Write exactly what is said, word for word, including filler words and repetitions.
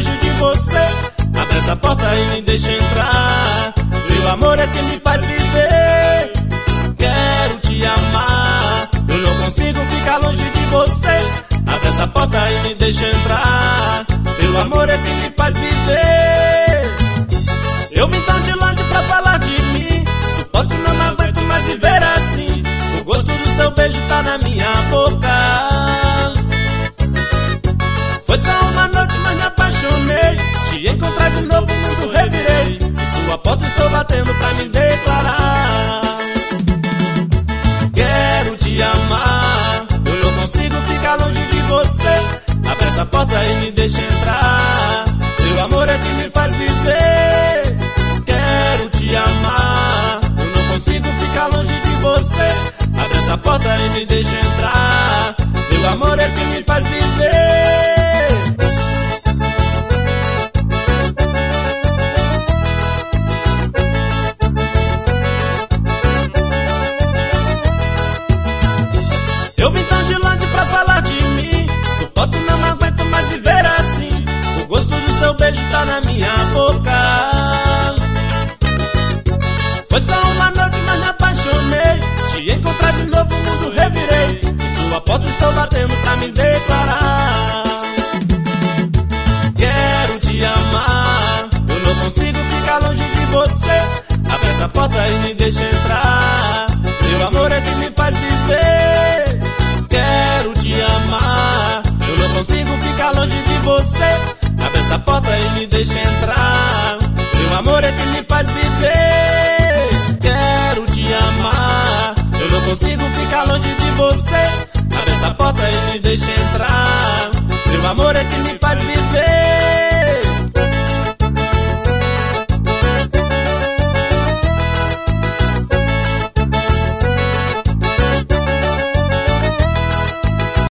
longe de você. Abre essa porta e me deixa entrar. Seu amor é que me faz viver. Quero te amar, eu não consigo ficar longe de você. Abre essa porta e me deixa entrar. Seu amor é que me faz viver. Eu vim tão de longe pra falar de mim. Suporto, não aguento mais viver assim. O gosto do seu beijo tá na minha boca. Foi só uma noite, mas me apaixonei. Te encontrar de novo, o mundo revirei. Em sua porta estou batendo pra me declarar. Quero te amar, eu não consigo ficar longe de você. Abre essa porta e me deixa entrar. Seu amor é que me faz viver. Quero te amar, eu não consigo ficar longe de você. Abre essa porta e me deixa entrar. Seu amor é que me faz viver. Eu vim tão de longe pra falar de mim. Suporto, não aguento mais viver assim. O gosto do seu beijo tá na minha boca. Foi só uma noite, mas me apaixonei. Te encontrar de novo, o mundo revirei. Em sua porta estou batendo pra me declarar. Quero te amar, eu não consigo ficar longe de você. Abre essa porta e me deixa entrar. Seu amor é que me faz viver. Quero te amar, eu não consigo ficar longe de você. Abre essa porta e me deixa entrar. Seu amor é que me faz viver. Quero te amar, eu não consigo ficar longe de você. Abre essa porta e me deixa entrar.